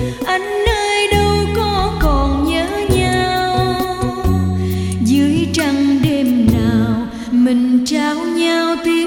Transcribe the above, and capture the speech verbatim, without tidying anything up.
anh ơi đâu có còn nhớ nhau. Dưới trăng đêm nào mình trao nhau tiếng